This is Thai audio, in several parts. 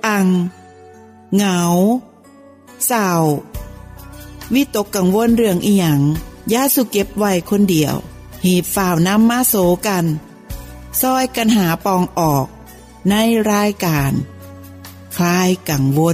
ตังเหงาเศร้าวิตกกังวลเรื่องอีหยังอย่าสุเก็บไว้คนเดียวหีบฝ่าวนำมาโสกันซอยกันหาปองออกในรายการคลายกังวล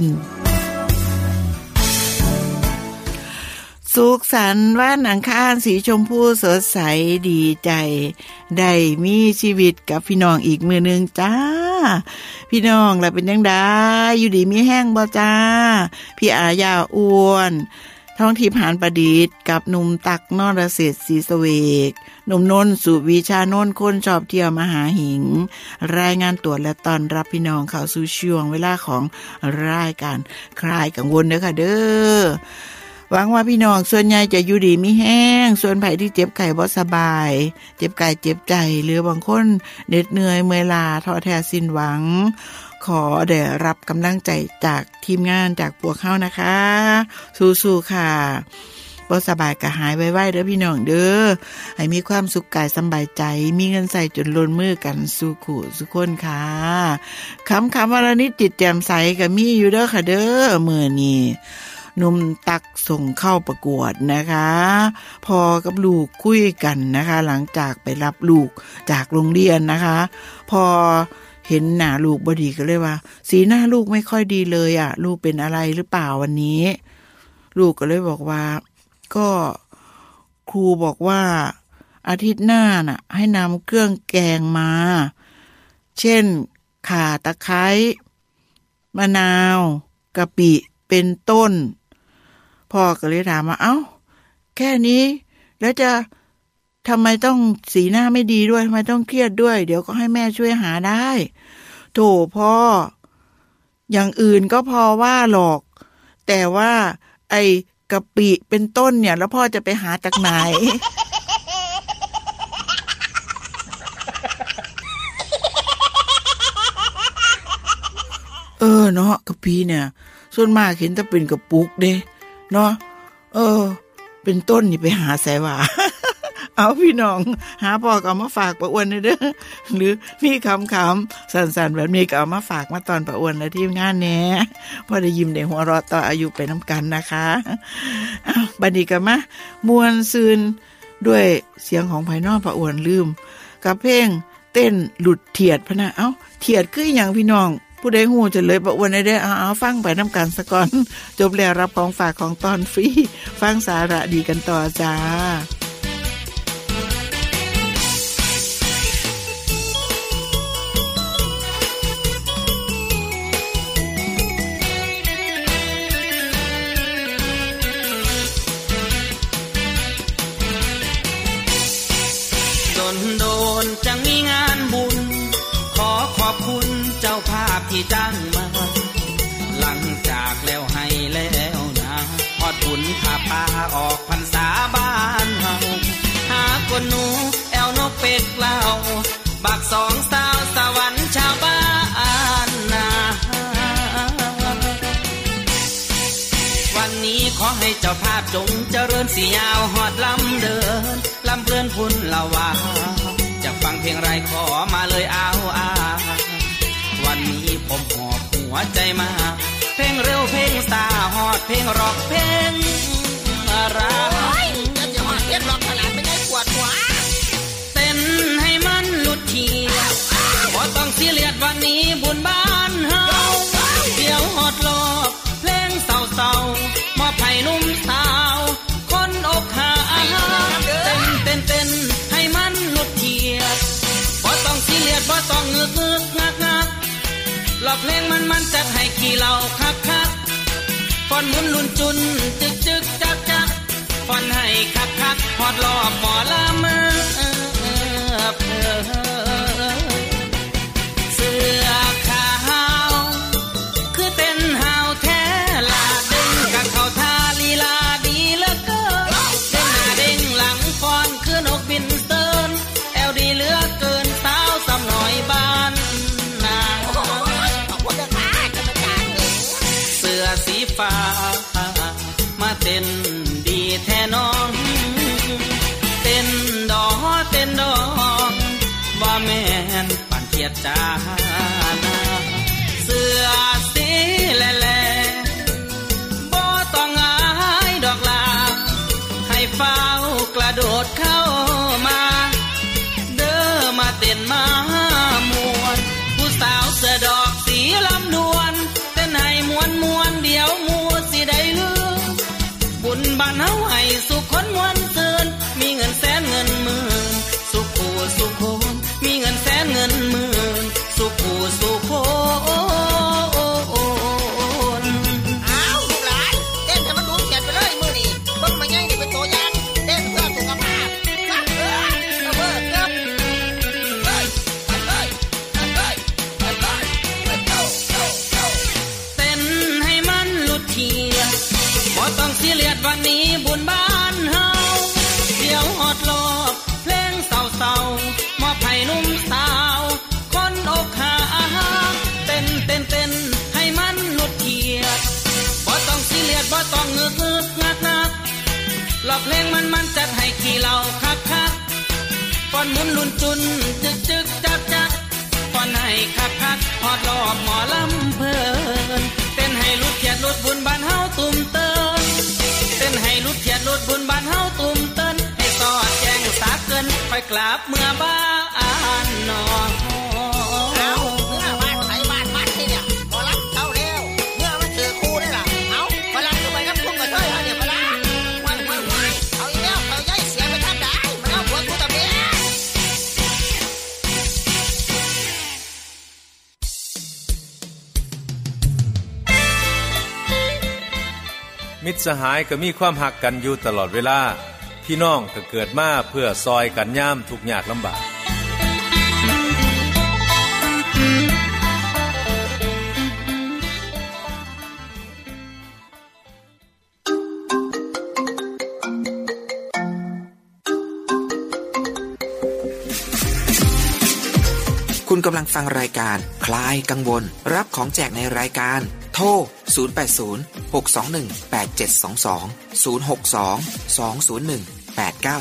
สุขสันต์วันอังคารสีชมพูสดใสดีใจได้มีชีวิตกับพี่น้องอีกมื้อนึงจ้าพี่น้องล่ะเป็นจังได๋อยู่ดีมีแห้งบ่จ้าพี่อายาอ้วนท้องทิพย์หานประดิษฐ์กับหนุ่มตักนรเศรษฐ์ศรีสเวกหนุ่มนนท์สุวิชานนท์คนชอบเที่ยวมหาหิงรายงานตัวและต้อนรับพี่น้องเข้าสู่ช่วงเวลาของรายการคลายกังวลเด้อค่ะเด้อหวังว่าพี่น้องส่วนใหญ่จะอยู่ดีมีแห้งส่วนไผที่เจ็บไข้บ่สบายเจ็บกายเจ็บใจหรือบางคนเหน็ดเหนื่อยเมื่อยล้าท้อแท้สิ้นหวังขอได้รับกำลังใจจากทีมงานจากพวกเฮานะคะสู้ๆค่ะบ่สบายก็หายไวๆเด้อพี่น้องเด้อให้มีความสุขกายสบายใจมีเงินใส่จนล้นมือกันสู่คู่สุขคนค่ะคำวันละนิดจิตแจ่มใสก็มีอยู่เด้อค่ะเด้อมื้อนี้หนุ่มตักส่งเข้าประกวดนะคะพอกับลูกคุยกันนะคะหลังจากไปรับลูกจากโรงเรียนนะคะพอเห็นหน้าลูกบ่ดีก็เลยว่าสีหน้าลูกไม่ค่อยดีเลยอ่ะลูกเป็นอะไรหรือเปล่าวันนี้ลูกก็เลยบอกว่าก็ครูบอกว่าอาทิตย์หน้าน่ะให้นำเครื่องแกงมาเช่นข่าตะไคร้มะนาวกะปิเป็นต้นพ่อก็เลยถามว่าเอ้าแค่นี้แล้วจะทำไมต้องสีหน้าไม่ดีด้วยทำไมต้องเครียดด้วยเดี๋ยวก็ให้แม่ช่วยหาได้โถพ่ออย่างอื่นก็พอว่าหรอกแต่ว่าไอ้กะปิเป็นต้นเนี่ยแล้วพ่อจะไปหาจากไหน เนาะกะปิเนี่ยส่วนมากเห็นแต่เป็นกระปุกเด้เนาะเป็นต้นนี่ไปหาใส่ว่า เอาพี่น้องหาพ่อก็เอามาฝากป้าอ้วนเด้อหรือมีคำๆสั้นๆแบบนี้ก็เอามาฝากมาตอนป้าอ้วนและทีมงานแหน่พอได้ยิ้มได้หัวเราะต่ออายุไปน้ำกันนะคะบัดนี้ก็มามวนซืนด้วยเสียงของไผน้อป้าอ้วนลืมกับเพลงเต้นหลุดเถียดพะนะเถียดคือหยังพี่น้องผู้ใดฮู้จะเลยป้าอ้วนได้เอาฟังไปน้ำกันซะก่อนจบแล้วรับของฝากของตอนฟรีฟังสาระดีกันต่อจ้าโดนจังมีงานบุญขอขอบคุณเจ้าภาพที่จ้างมาหลังจากแล้วให้แล้วนะทอดบุญพาป่าออกพรรษาบ้านเฮาหาคนหนูแอวนกเป็ดเล่าบักสองสาวสวรรค์ชาวบ้านนาวันนี้ขอให้เจ้าภาพจงเจริญสียาวฮอดลำเดินลำเพลินพุ่นละว่าจะฟังเพลงไรขอมาเลยวันนี้ผมหอบหัวใจมาเพลงเร็วเพลงสาฮอดเพลงร็อกเพลงอะไรจะฮอดเพลงร็อกขนาดไม่ได้ปวดหัวเต้นให้มันหลุดเทียบบ่ต้องซีเรียสวันนี้บุญบ้านเฮาเดี๋ยวฮอดโลกเพลงเศร้าๆมอบให้หนุ่มสาวคนอกหักเต้นให้มันหลุดเทียบบ่ต้องซีเรียสบ่ต้องงึกงักหลอกเพลงมันจัดให้ขี้เหล้าคักฟอนหมุนลุนจุนจึกจักฟอนให้คักฮอดรอบหมอลำเสื้อขาวคือเต้นหาวแท้ลาดึงกับเขาท่าลีลาดีเหลือเกินเด้งหน้าเด้งหลังฟอนคือนกบินเตินแอวดีเหลือเกินสาวสำน้อยบ้านนาเสื้อสีฟ้ามาเต้นดีแท้น้องเต้นดองว่าแม่นปั่นเทียดจ้าเสื้อสีบ้านเฮาให้สุขคนม่วนซื่นมีเงินแสนเงินหมื่นสุขผู้สุขคนมีเงินแสนเงินหมื่นสุขผู้สุขคนอ้าวลูกหลานเต้นให้มันดูเขียนไปเลยมื้อนี้เบิ่งมาใหญ่นี่เป็นตัวอย่างเต้นเพื่อสุขภาพครับครับเต้นให้มันหลุดเขียดบ่ต้องซีเรียสวันนี้บุญบ้านเฮาเดี๋ยวฮอดรอบเพลงเศร้าๆมอบให้หนุ่มสาวคนอกหักเต้นให้มันหลุดเขียดบ่ต้องซีเรียสบ่ต้องงึกงักรอบเพลงมันจัดให้ขี้เหล้าคักป้อนหมุนลุนจุนจึกจักป้อนให้คักฮอดรอบหมอลำเพิ่นเต้นให้หลุดเขียดหลุดบุญบ้านเฮาตุ่มเติ้นเต้นให้หลุดเขียดหลุดบุญบ้านเฮาตุ่มเติ้นให้สอดแจ้งสาเกินไปกราบเมื่อบ้านนอนเอาเมื่อบ้านไผบ้านมันนี่เนี่ยบ่รับเท่าแล้วเมื่อมันถือคู่ได้ล่ะเอาพลังเข้าไปกับคุณก็ช่วยเอาเนี่ยพลังวันเอาอีกแล้วเอาใหญ่เสียไปทางใดมันเอาหัวกูตะเมียมิตรสหายก็มีความหักกันอยู่ตลอดเวลาพี่น้องก็เกิดมาเพื่อซอยกันยามทุกข์ยากลำบากคุณกำลังฟังรายการคลายกังวลรับของแจกในรายการโทร080 621 8722 062 201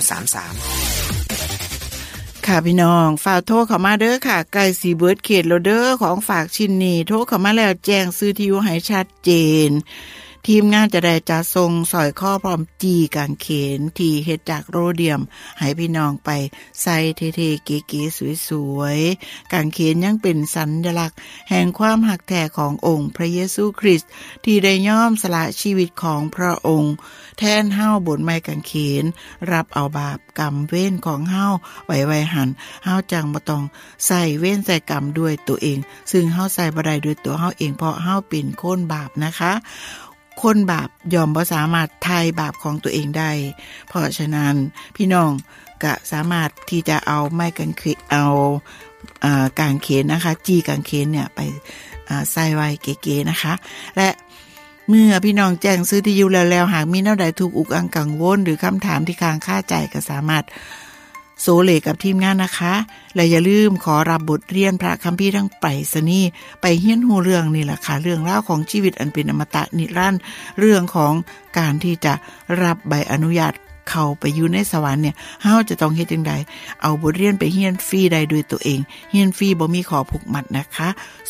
8933 ค่ะพี่น้องฝากโทรเข้ามาเด้อค่ะใกล้สิเบิดเขตแล้วเด้อของฝากชิ้นนี้โทรเข้ามาแล้วแจ้งซื้อที่อยู่ให้ชัดเจนทีมงานจะได้จัดส่งสร้อยข้อพร้อมจีกางเขนที่เฮ็ดจากโรเดียมให้พี่น้องไปใส่เท่ๆเก๋ๆสวยๆกางเขนยังเป็นสัญลักษณ์แห่งความหักแท้ขององค์พระเยซูคริสต์ที่ได้ยอมสละชีวิตของพระองค์แทนเฮาบนไม้กางเขนรับเอาบาปกรรมเวรของเฮาไว้หันเฮาจังบ่ต้องใส่เวรใส่กรรมด้วยตัวเองซึ่งเฮาใส่บ่ได้ด้วยตัวเฮาเองเพราะเฮาเป็นคนบาปนะคะคนบาปยอมบ่สามารถไถ่บาปของตัวเองได้เพราะฉะนั้นพี่น้องก็สามารถที่จะเอาไม้กางเขนเอากางเขนนะคะจีกางเขนเนี่ยไปใส่ไว้เก๋ๆนะคะและเมื่อพี่น้องแจ้งซื้อที่อยู่แล้วหากมีแนวใดถูกอุกอังกังวลหรือคำถามที่ค้างคาใจก็สามารถโซเลกับทีมงานนะคะและอย่าลืมขอรับบทเรียนพระคัมภีร์ทั้งไปรษณีย์ไปเฮียนฮู้เรื่องนี่แหละค่ะเรื่องราวของชีวิตอันเป็นอมตะนิรันดร์เรื่องของการที่จะรับใบอนุญาตเข้าไปอยู่ในสวรรค์เนี่ยเฮาจะต้องเฮ็ดจังไดเอาบทเรียนไปเฮียนฟรีได้ด้วยตัวเองเฮียนฟรีบ่มีขอผูกมัดนะคะ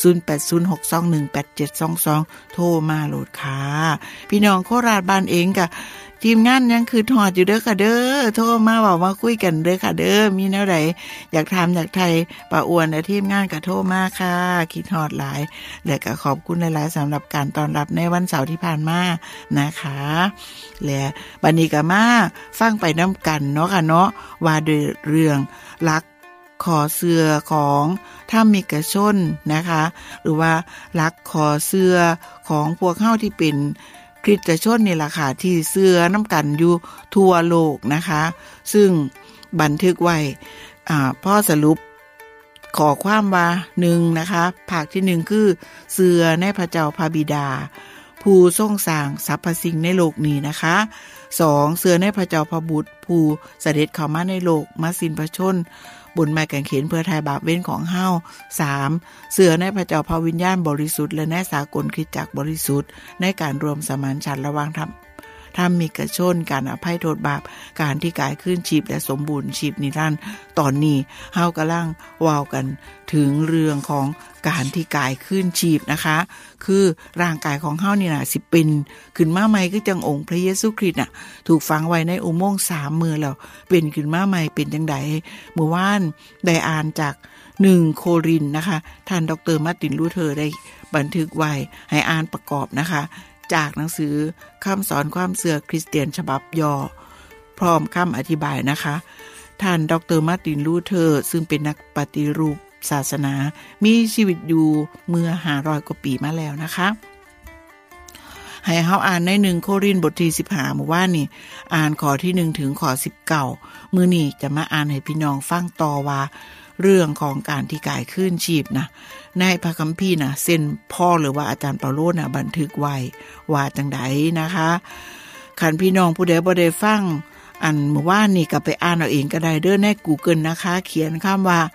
0806218722โทรมาโหลดค่ะพี่น้องโคราชบ้านเองก็ทีมงานยังคือทอดอยู่เด้อค่ะเด้อโทรมาบอกมาคุยกันเด้อค่ะเด้อมีแนวใดอยากถามอยากไทยป้าอ้วนและทีมงานก็โทรมาค่ะคิดฮอดหลายและก็ขอบคุณหลายๆสำหรับการต้อนรับในวันเสาร์ที่ผ่านมานะคะและบัดนี้ก็มาฟังไปนำกันเนาะค่ะเนาะว่าด้วยเรื่องรักขอเสื้อของถ้ามีกระชนนะคะหรือว่ารักขอเสื้อของพวกเฮาที่เป็นคริสตชนนี่แหละค่ะที่เสื้อน้ำกันอยู่ทั่วโลกนะคะซึ่งบันทึกไว้พ่อสรุปขอความว่า1นะคะภาคที่1คือเสื้อในพระเจ้าพระบิดาผู้ทรงสร้างสรรพสิ่งในโลกนี้นะคะ2เสื้อในพระเจ้าพระบุตรผู้เสด็จเข้ามาในโลกมาสิ้นพระชนบนไม้กางเขนเพื่อไถ่บาปเวรของเฮา3เสื้อในพระเจ้าพระวิญญาณบริสุทธิ์และในสากลคริสตจักรบริสุทธิ์ในการรวมสมานฉันท์ระหว่างธรรมิกชนการอภัยโทษบาปการที่กายขึ้นชีพและสมบูรณ์ชีพนิรันดร์ตอนนี้เฮากำลังว่าวกันถึงเรื่องของการที่กายขึ้นชีพนะคะคือร่างกายของเฮานี่น่ะสิเป็นขึ้นมาใหม่คือจังองค์พระเยซูคริสต์น่ะถูกฝังไว้ในอุโมงค์3มื้อแล้วเป็นขึ้นมาใหม่เป็นจังได๋เมื่อวานได้อ่านจาก1โครินธ์นะคะท่านดร.มาร์ตินลูเทอร์ได้บันทึกไว้ให้อ่านประกอบนะคะจากหนังสือคำสอนความเชื่อคริสเตียนฉบับย่อพร้อมคำอธิบายนะคะท่านดร.มาร์ตินลูเทอร์ซึ่งเป็นนักปฏิรูปศาสนามีชีวิตอยู่เมื่อ500กว่าปีมาแล้วนะคะให้เฮาอ่านใน1โครินธ์บทที่15เมื่อวานนี้อ่านข้อที่1ถึงข้อ19มื้อนี้จะมาอ่านให้พี่น้องฟังต่อว่าเรื่องของการที่กายขึ้นชีพนะในพระคัมภีร์นะเส้นพ่อหรือว่าอาจารย์เปาโลนะบันทึกไว้ว่าจังไดนะคะคันพี่น้องผู้ใดบ่ได้ฟังอันเมื่อวานนี้ก็ไปอ่านเอาเองก็ได้เด้อใน Google นะคะเขียนคำว่า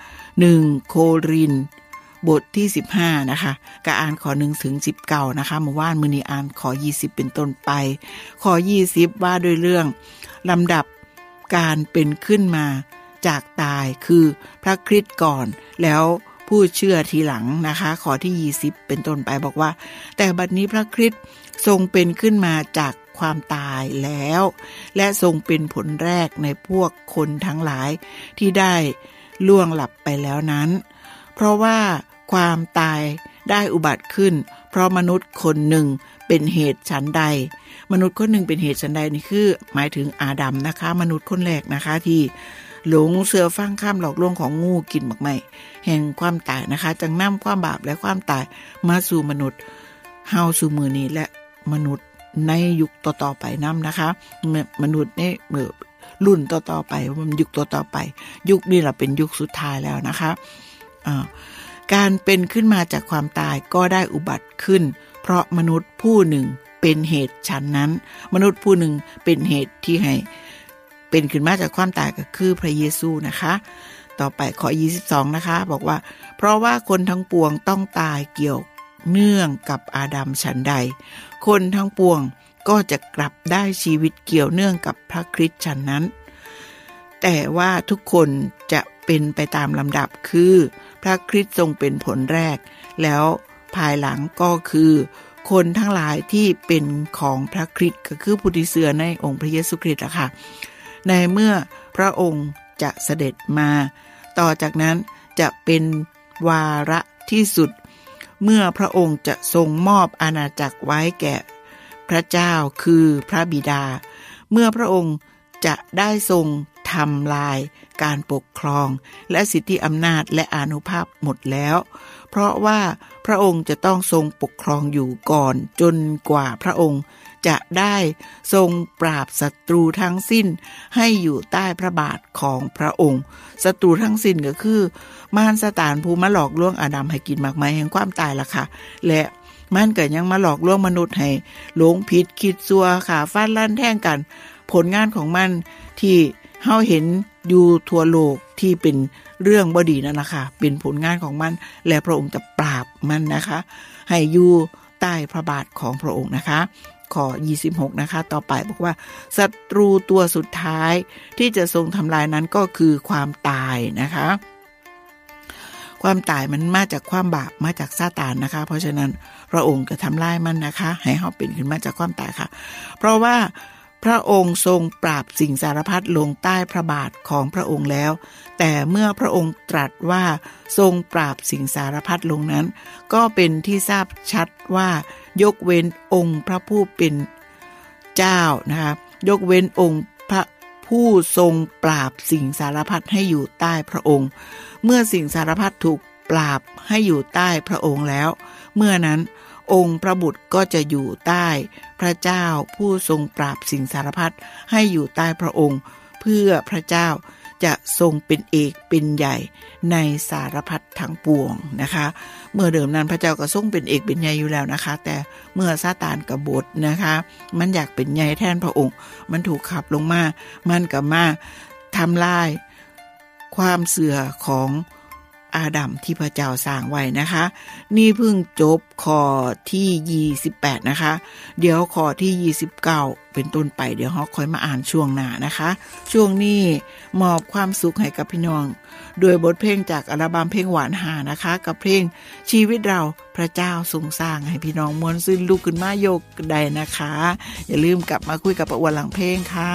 1โครินธ์บทที่15นะคะก็อ่านข้อ1ถึง19นะคะเมื่อวานมื้อนี้อ่านข้อ20เป็นต้นไปข้อ20ว่าด้วยเรื่องลำดับการเป็นขึ้นมาจากตายคือพระคริสต์ก่อนแล้วผู้เชื่อทีหลังนะคะข้อที่20เป็นต้นไปบอกว่าแต่บัดนี้พระคริสต์ทรงเป็นขึ้นมาจากความตายแล้วและทรงเป็นผลแรกในพวกคนทั้งหลายที่ได้ล่วงหลับไปแล้วนั้นเพราะว่าความตายได้อุบัติขึ้นเพราะมนุษย์คนหนึ่งเป็นเหตุฉันใดมนุษย์คนหนึ่งเป็นเหตุฉันใดนี่คือหมายถึงอาดัมนะคะมนุษย์คนแรกนะคะที่หลงเชื่อฟังคำหลอกลวงของงูกินหมากไม้แห่งความตายนะคะจึงนำความบาปและความตายมาสู่มนุษย์เฮาสู่มื้อนี้และมนุษย์ในยุคต่อๆไปนำนะคะมนุษย์ในรุ่นต่อๆไปมันยุคต่อๆไปยุคนี้ล่ะเป็นยุคสุดท้ายแล้วนะคะการเป็นขึ้นมาจากความตายก็ได้อุบัติขึ้นเพราะมนุษย์ผู้หนึ่งเป็นเหตุฉันนั้นมนุษย์ผู้หนึ่งเป็นเหตุที่ให้เป็นขึ้นมาจากความตายก็คือพระเยซูนะคะต่อไปข้อ22นะคะบอกว่าเพราะว่าคนทั้งปวงต้องตายเกี่ยวเนื่องกับอาดัมฉันใดคนทั้งปวงก็จะกลับได้ชีวิตเกี่ยวเนื่องกับพระคริสต์ฉันนั้นแต่ว่าทุกคนจะเป็นไปตามลำดับคือพระคริสต์ทรงเป็นผลแรกแล้วภายหลังก็คือคนทั้งหลายที่เป็นของพระคริสต์ก็คือผู้ที่เชื่อในองค์พระเยซูคริสต์ค่ะในเมื่อพระองค์จะเสด็จมาต่อจากนั้นจะเป็นวาระที่สุดเมื่อพระองค์จะทรงมอบอาณาจักรไว้แก่พระเจ้าคือพระบิดาเมื่อพระองค์จะได้ทรงทำลายการปกครองและสิทธิอำนาจและอานุภาพหมดแล้วเพราะว่าพระองค์จะต้องทรงปกครองอยู่ก่อนจนกว่าพระองค์จะได้ทรงปราบศัตรูทั้งสิ้นให้อยู่ใต้พระบาทของพระองค์ศัตรูทั้งสิ้นก็คือมารซาตานผู้มาหลอกลวงอาดัมให้กินหมากไม้แห่งความตายล่ะค่ะและมันก็ยังมาหลอกลวงมนุษย์ให้หลงผิดคิดชั่วขาฟันลั่นแท่งกันผลงานของมันที่เฮาเห็นอยู่ทั่วโลกที่เป็นเรื่องบ่ดีนั่นล่ะค่ะเป็นผลงานของมันและพระองค์จะปราบมันนะคะให้อยู่ใต้พระบาทของพระองค์นะคะข้อ26นะคะต่อไปบอกว่าศัตรูตัวสุดท้ายที่จะทรงทำลายนั้นก็คือความตายนะคะความตายมันมาจากความบาปมาจากซาตานนะคะเพราะฉะนั้นพระองค์จะทำลายมันนะคะให้เฮาเป็นขึ้นมาจากความตายค่ะเพราะว่าพระองค์ทรงปราบสิ่งสารพัดลงใต้พระบาทของพระองค์แล้วแต่เมื่อพระองค์ตรัสว่าทรงปราบสิ่งสารพัดลงนั้นก็เป็นที่ทราบชัดว่ายกเว้นองค์พระผู้เป็นเจ้านะคะยกเว้นองค์พระผู้ทรงปราบสิ่งสารพัดให้อยู่ใต้พระองค์เมื่อสิ่งสารพัดถูกปราบให้อยู่ใต้พระองค์แล้วเมื่อนั้นองค์พระบุตรก็จะอยู่ใต้พระเจ้าผู้ทรงปราบสิ่งสารพัดให้อยู่ใต้พระองค์เพื่อพระเจ้าจะทรงเป็นเอกเป็นใหญ่ในสารพัดทั้งปวงนะคะเมื่อเดิมนั้นพระเจ้าก็ทรงเป็นเอกเป็นใหญ่อยู่แล้วนะคะแต่เมื่อซาตานกบฏนะคะมันอยากเป็นใหญ่แทนพระองค์มันถูกขับลงมามันก็มาทำลายความเสื่อของอาดัมที่พระเจ้าสร้างไว้นะคะนี่เพิ่งจบข้อที่28นะคะเดี๋ยวข้อที่29เป็นต้นไปเดี๋ยวเราค่อยมาอ่านช่วงหน้านะคะช่วงนี้มอบความสุขให้กับพี่น้องโดยบทเพลงจากอัลบั้มเพลงหวานหานะคะกับเพลงชีวิตเราพระเจ้าทรงสร้างให้พี่น้องม่วนซื่นลุกขึ้นมาโยกได้นะคะอย่าลืมกลับมาคุยกับป้าอ้วนหลังเพลงค่ะ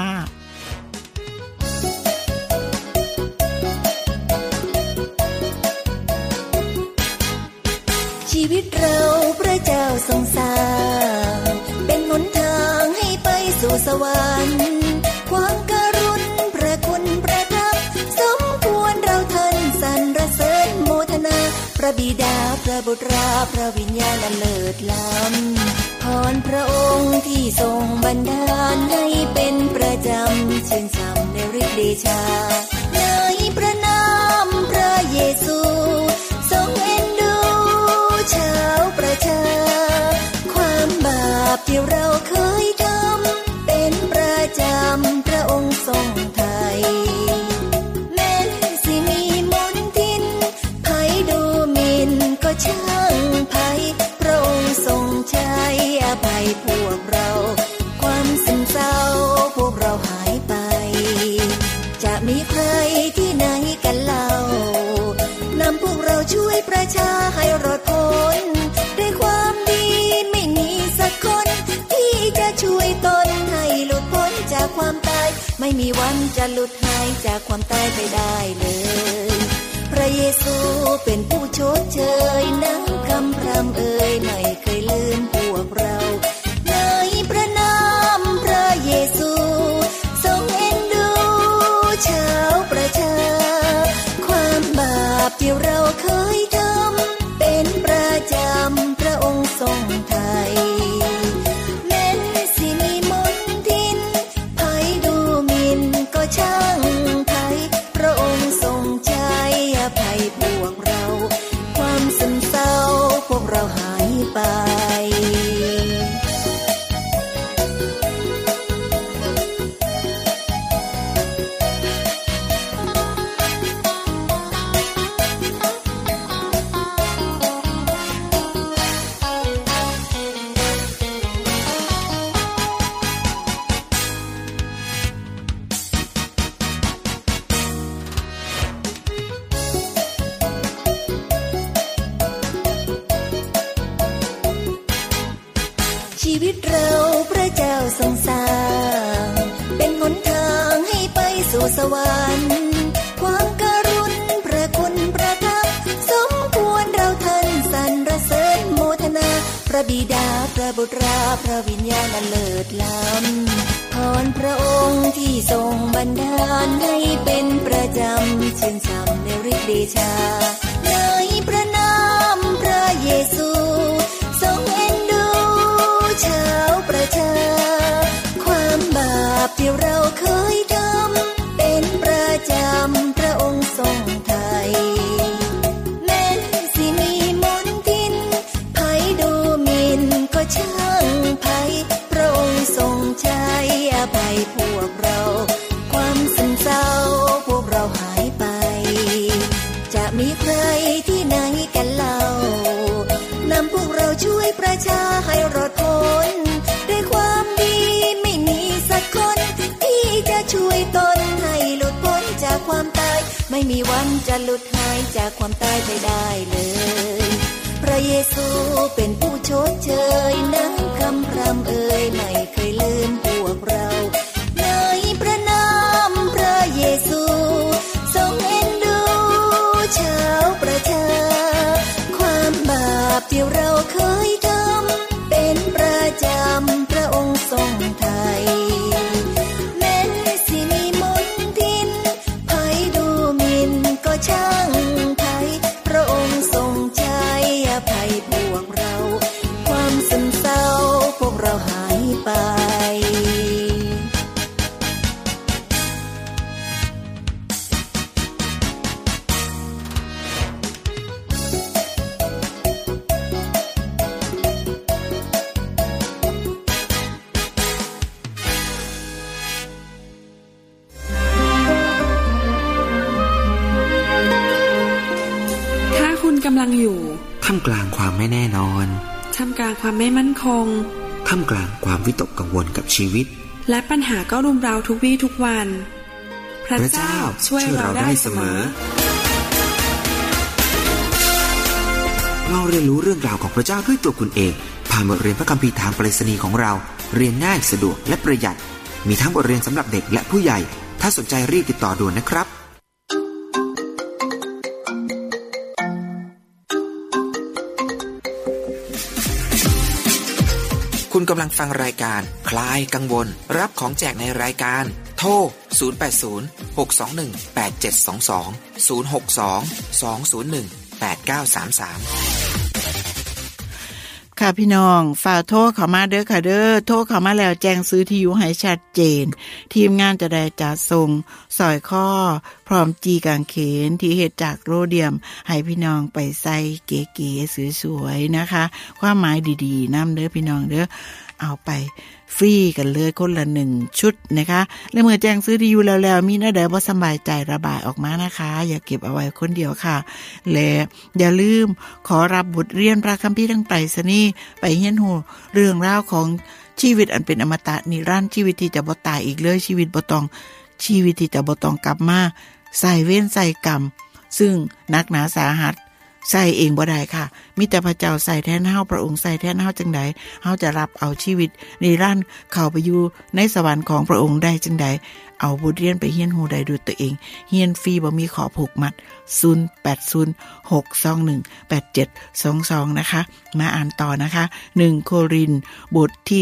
ชีวิตเราพระเจ้าทรงสร้างเป็นสู่สวรรค์ความกรุณพระคุณประทับสมควรเราท่านสรรเสริญโมทนาพระบิดาพระบุตรพระวิญญาณเลิศล้ำพรพระองค์ที่ทรงบันดาลให้เป็นประจำชื่นชมในฤทธิเดชาในพระนามพระเยซูทรงเอ็นดูชาวประชาความบาปที่เราเคยทำเป็นประจำพระองค์ทรงไถ่แม้สิมีมนทินไผดูหมิ่นก็ช่างไผพระองค์ทรงใช้อภัยพวกเราความซึมเศร้าพวกเราหายไปจะมีใครที่ไหนกันเล่านำพวกเราช่วยประชาให้รอดพ้นด้วยความดีไม่มีสักคนที่จะช่วยตนให้หลุดพ้นจากความตายไม่มีวันจะหลุดหายจากความตายไปได้เลยพระเยซูเป็นผู้ชดเชยน้ำคำพร่ำเอ่ยไม่เคยลืมพวกเราในพระนามพระเยซูทรงเอ็นดูชาวประชาความบาปที่เราเคยทำเป็นประจำพระองค์ทรงไถ่แม้สิมีมนทินไผดูหมิ่นก็ช่างไผพระองค์ทรงใช้อภัยพวกเราความซึมเศร้าพวกเราหายไปชีวิตเราพระเจ้าทรงสร้างเป็นหนทางให้ไปสู่สวรรค์ความกรุณพระคุณประทับสมควรเราท่านสรรเสริญโมทนาพระบิดาพระบุตรพระวิญญาณเลิศล้ำพรพระองค์ที่ทรงบันดาลให้เป็นประจำชื่นชมในฤทธิเดชาในพระนามพระเยซูทรงเอ็นดูชาวประชาความบาปที่เราเคยทำเป็นประจำพระองค์ทรงไถ่แม้สิมีมนทินไผดูหมิ่นก็ช่างไผพระองค์ทรงใช้อภัยพวกเราความซึมเศร้าพวกเราหายไปจะมีใครที่ไหนกันเล่านำพวกเราช่วยประชาให้รอดพ้นด้วยความดีไม่มีสักคนที่จะช่วยตนให้หลุดพ้นจากความตายไม่มีวันจะหลุดหายจากความตายไปได้เลยพระเยซูเป็นผู้ชดเชยน้ำคำพร่ำเอ่ยไม่เคยลืมพวกเราในพระนามพระเยซูทรงเอ็นดูชาวประชาความบาปที่เราเคยทำเป็นประจำพระองค์ทรงไถ่แม้สิมีมนทินไผดูหมิ่นก็ช่างไผพระองค์ทรงใช้อภัยพวกเราความซึมเศร้าพวกเราหายไปกำลังอยู่ท่ามกลางความไม่แน่นอนท่ามกลางความไม่มั่นคงท่ามกลางความวิตกกังวลกับชีวิตและปัญหาก็รุมเร้าทุกวี่ทุกวันพระเจ้าช่วยเราได้เสมอเราเรียนรู้เรื่องราวของพระเจ้าด้วยตัวคุณเองผ่านบทเรียนพระคัมภีร์ทางไปรษณีย์ของเราเรียนง่ายสะดวกและประหยัดมีทั้งบทเรียนสำหรับเด็กและผู้ใหญ่ถ้าสนใจรีบติดต่อด่วนนะครับคคุณกำลังฟังรายการคลายกังวลรับของแจกในรายการโทร0806218722 ค่ะพี่น้องฝากโทรเข้ามาเด้อค่ะเด้อโทรเข้ามาแล้วแจ้งซื้อที่อยู่ให้ชัดเจนทีมงานจะได้จัดส่งสอยข้อพร้อมจีกางเขนที่เฮ็ดจากโรเดียมให้พี่น้องไปใส่เก๋ๆสวยๆนะคะความหมายดีๆนำเด้อพี่น้องเด้อเอาไปฟรีกันเลยคนละ1ชุดนะคะและเมื่อแจ้งซื้อที่อยู่แล้วมีแนวใดบ่สบายใจระบายออกมานะคะอย่าเก็บเอาไว้คนเดียวค่ะและอย่าลืมขอรับบทเรียนพระคัมภีร์ทางไปรษณีย์ไปเรียนรู้เรื่องราวของชีวิตอันเป็นอมตะนิรันดร์ชีวิตที่จะบ่ตายอีกเลยชีวิตบ่ต้องชีวิตที่จะบ่ต้องกลับมาใส่เวรใส่กรรมซึ่งหนักหนาสาหัสใส่เองบ่ได้ค่ะมีแต่พระเจ้าใส่แทนเฮาพระองค์ใส่แทนเฮาจังได๋เฮาจะรับเอาชีวิตนิรันดร์เข้าไปอยู่ในสวรรค์ของพระองค์ได้จังได๋เอาบทเรียนไปเรียนรู้ได้ด้วยตัวเองเรียนฟรีบ่มีขอผูกมัด0806218722นะคะมาอ่านต่อนะคะ1โครินธ์บทที่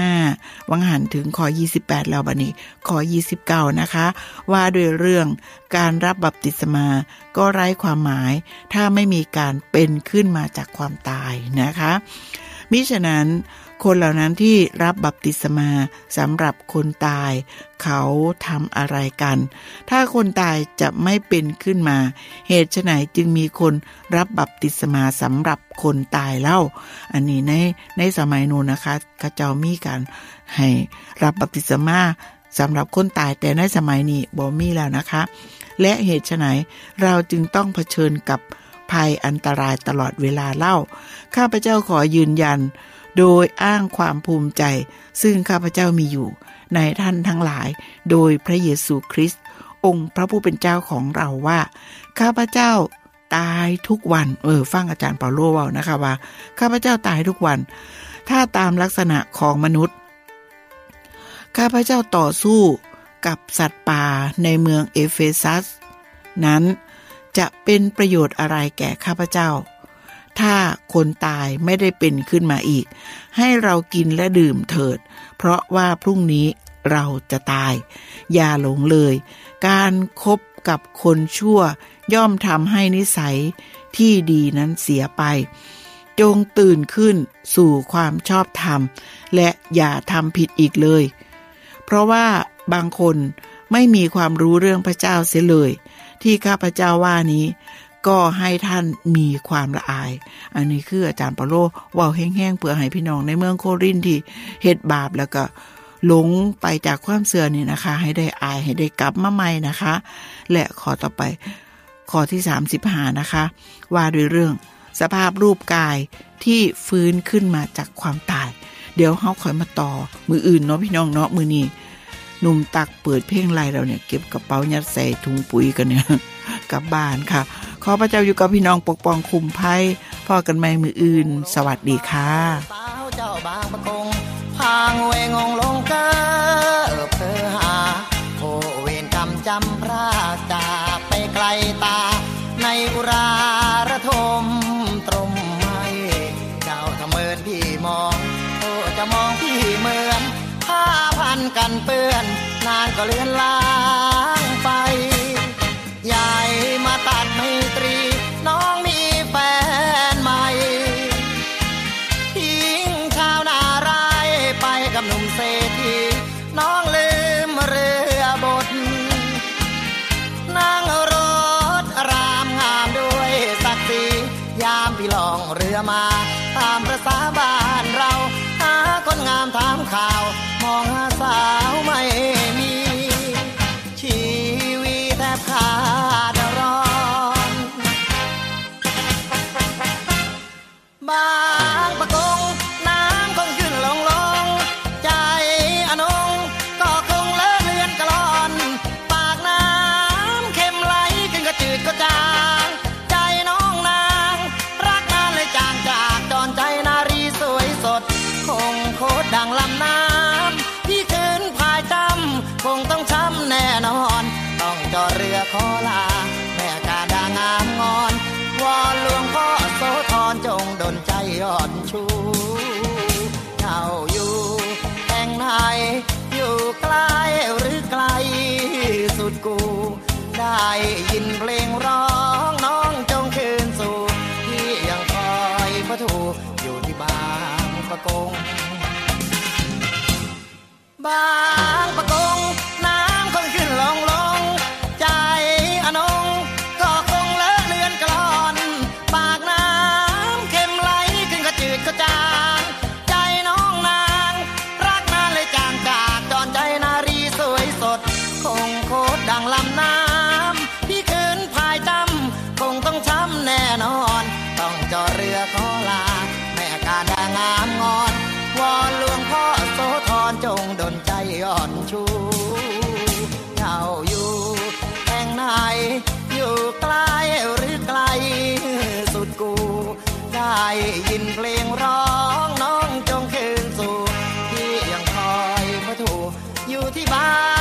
15วังหันถึงข้อ28แล้วบัดนี้ข้อ29นะคะว่าด้วยเรื่องการรับบัพติศมาก็ไร้ความหมายถ้าไม่มีการเป็นขึ้นมาจากความตายนะคะมิฉะนั้นคนเหล่านั้นที่รับบัพติศมาสำหรับคนตายเขาทำอะไรกันถ้าคนตายจะไม่เป็นขึ้นมาเหตุไฉนจึงมีคนรับบัพติศมาสำหรับคนตายเล่าอันนี้ในสมัยนู้นนะคะเขาเจ้ามีการให้รับบัพติศมาสำหรับคนตายแต่ในสมัยนี้บ่มีแล้วนะคะและเหตุไฉนเราจึงต้องเผชิญกับภัยอันตรายตลอดเวลาเล่าข้าพเจ้าขอยืนยันโดยอ้างความภูมิใจซึ่งข้าพเจ้ามีอยู่ในท่านทั้งหลายโดยพระเยซูคริสต์องค์พระผู้เป็นเจ้าของเราว่าข้าพเจ้าตายทุกวันฟังอาจารย์เปาโลเว้านะคะว่าข้าพเจ้าตายทุกวันถ้าตามลักษณะของมนุษย์ข้าพเจ้าต่อสู้กับสัตว์ป่าในเมืองเอเฟซัสนั้นจะเป็นประโยชน์อะไรแก่ข้าพเจ้าถ้าคนตายไม่ได้เป็นขึ้นมาอีกให้เรากินและดื่มเถิดเพราะว่าพรุ่งนี้เราจะตายอย่าหลงเลยการคบกับคนชั่วย่อมทำให้นิสัยที่ดีนั้นเสียไปจงตื่นขึ้นสู่ความชอบธรรมและอย่าทำผิดอีกเลยเพราะว่าบางคนไม่มีความรู้เรื่องพระเจ้าเสียเลยที่ข้าพเจ้าว่านี้ก็ให้ท่านมีความละอายอันนี้คืออาจารย์เปาโลเว้าแห้งๆเพื่อให้พี่น้องในเมืองโครินธ์ที่เฮ็ดบาปแล้วก็หลงไปจากความเสื่อนี่นะคะให้ได้อายให้ได้กลับมาใหม่นะคะและข้อต่อไปข้อที่35นะคะว่าด้วยเรื่องสภาพรูปกายที่ฟื้นขึ้นมาจากความตายเดี๋ยวเฮาค่อยมาต่อมืออื่นเนาะพี่น้องเนาะมื้อนี้หนุ่มตักเปิดเพลงไล่เราเนี่ยเก็บกระเป๋ายัดใส่ถุงปุ๋ยกันเนี่ยกลับบ้านค่ะขอพระเจ้าอยู่กับพี่น้องปกป้องคุ้มภัยพอกันใหม่มื้ออื่นสวัสดีค่ะสาวเจ้าบางประกงพางเวงงลงเก้อเพ้อหาโอเวรกรรมจำพระจากไปไกลตาในอุราระทมตรมไม่เจ้าทำเมินพี่มองโอ้จะมองพี่เหมือนผ้าพันกันเปื้อนนานก็เลือนลางไปใหญ่มาตัดไมตรีน้องมีแฟนใหม่ทิ้งชาวนาไรไปกับหนุ่มเศรษฐีน้องลืมเรือบดนั่งรถรามงามด้วยศักดิ์ศรียามพี่ล่องเรือมาตามประสาบ้านเราหาคนงามถามข่าวมองหาสาวไม่มีชียินเพลงร้องน้องจงคืนสู่ที่ยังคอยพระถูอยู่ที่บางปะกงบางปะกงน้ำคงขึ้นลงใจอนงก็คงเลอะเลือนกลอนปากน้ำเค็มไหลขึ้นก็จืดก็จางใจน้องนางรักนานเลยจางจากจอนใจนารีสวยสดคงโคตรดังลำน้ำพี่คืนพายจำคงต้องช้ำแน่นอนต้องจอเรือขอลาแม่กาดางามงอนวอนหลวงพ่อโสธรจงดลใจอ่อนชูเจ้าอยู่แห่งไหนอยู่ไกลหรือไกลสุดกูได้ยินเพลงร้องน้องจงคืนสู่ที่ยังคอยพระถูอยู่ที่บ้าน